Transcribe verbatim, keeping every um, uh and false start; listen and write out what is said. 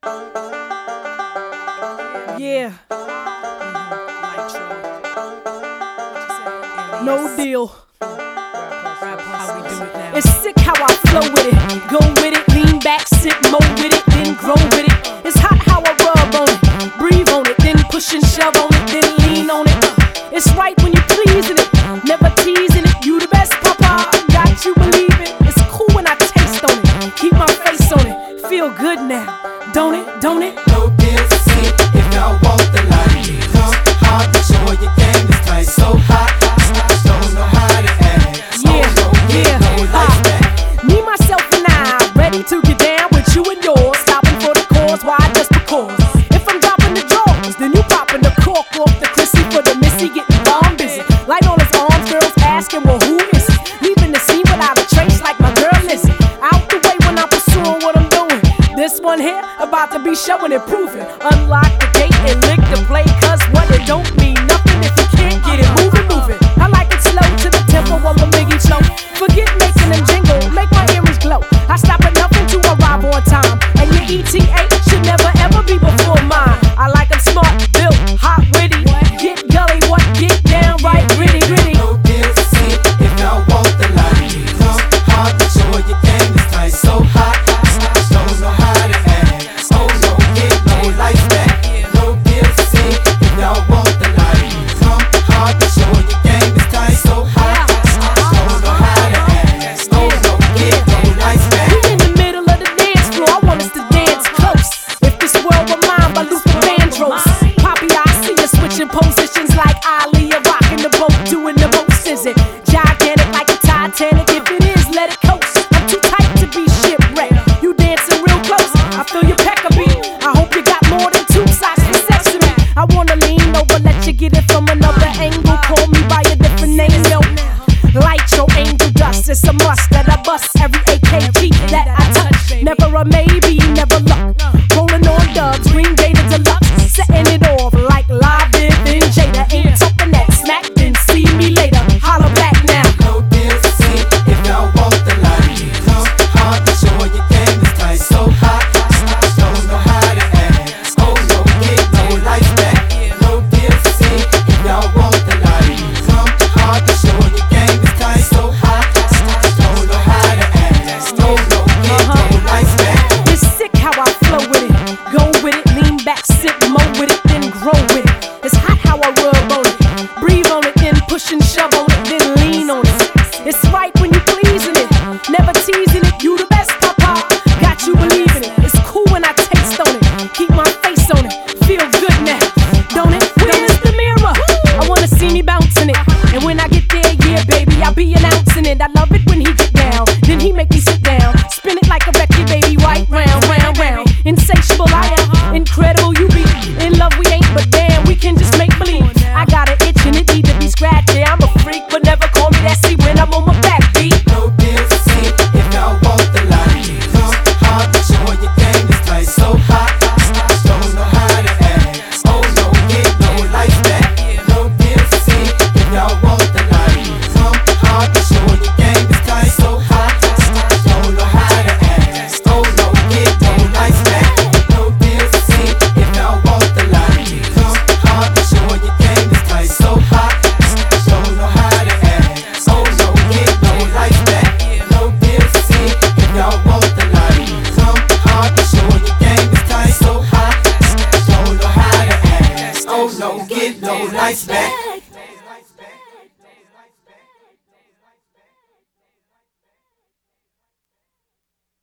Yeah. No deal. It's sick how I flow with it. Go with it, lean back, sit more with it, then grow with it. It's hot how I rub on it, breathe on it, then push and shove on it, then lean on it. It's right when you're pleasing it, never teasing it. You the best, papa, got you believe it. It's cool when I taste on it, keep my face on it. Feel good now, don't it, don't it? No deal to see if y'all want the light. Come hard to show your game is tight, so hot. Don't know how to act. Yeah, oh, no, yeah, no life back. Me, myself, and I, ready to get down with you and yours. Stopping for the cause, why just because? If I'm dropping the drawers, then you popping the cork off the Chrissy for the Missy, getting bomb busy. Light on his arms, girls asking, well, who is he? Leaving the scene without a trace like my girl Lizzie. Out the way when I'm pursuing what I'm doing. This one here, about to be showing and proving. Unlock the gate and lick the play, cause what it don't mean nothing if you can't get it moving, moving. I like it slow to the tempo of a Miggy flow. Forget making them jingle, make my earrings glow. I stop at nothing to arrive on time, and your E T A should never ever be before mine. I like them smart, built, hot, witty. Get gully, what, get down right, gritty, gritty. No deal to see if y'all want the light. Come hard to show your game is tight, so hot. Don't know how to act. Oh no, get no life back. No deal to see if y'all want the light. Come hard to show your game is tight, so hot. Don't know how to act. Oh no, get no life back. We in the middle of the dance floor, I want us to dance close. If this world were mine by Luther Vandross. Poppy, I see you switching positions like Ali. You're rocking the boat, doing the most. Is it gigantic like a Titanic? If it is, let it coast. I'm too tight to be shipwrecked. You dancing real close, I feel your peck a beat. I hope you got more than two sides for sesame. I wanna lean over, let you get it from another angle. Call me by a different name, yo. Light your angel dust, it's a must that I bust every A K G that I touch. Never a maybe, never luck. Rolling on dubs, Green Day to deluxe, setting it off like live Viv and Jada. Ain't talking that smack, then see me later. Holla back now. No deal to see if y'all want the light. Come hard to show your game is tight, so hot. Don't know how to act. Oh no, get no life back. No deal to see if y'all want the light. Come hard to show your game is tight, so hot. Don't know how to act. Oh no, get no life back. It's sick how I flow with it. Go with it, lean back, sit more with it, then grow with it. It's hot how I rub on it, breathe on it, then push and shove on it, then lean on it. It's right when you're pleasing it, never teasing it. You the best, papa, got you believing it. It's cool when I taste on it, keep my face on it. Feel good now, don't it? Where's the mirror? I wanna see me bouncing it, and when I get there, yeah, baby, I'll be announcing it. I love it when he get down, then he make me sit down, spin it like a record, baby, right round, round, round. Insatiable, I am incredible. You be in love, we ain't, but damn, we can just make believe. I got an itch and it need to be scratched. Yeah, I'm a freak, but never call me that C when I'm on my back beat. No deal to see if y'all want the light. Come hard to show your game is tight, so hot. Don't know how to act. Oh no, get no life back. No deal to see if y'all want the light. Come hard to show your game is tight, so hot. Don't know how to act. Oh no, get no life back. No deal to see if y'all want the light. Come hard to show your game is tight, so hot. Don't know how to act. Oh no, get no life back. No deal to see if y'all want the light. Come hard to show your game is tight, so hot. Don't know how to act. Oh no, get no life back.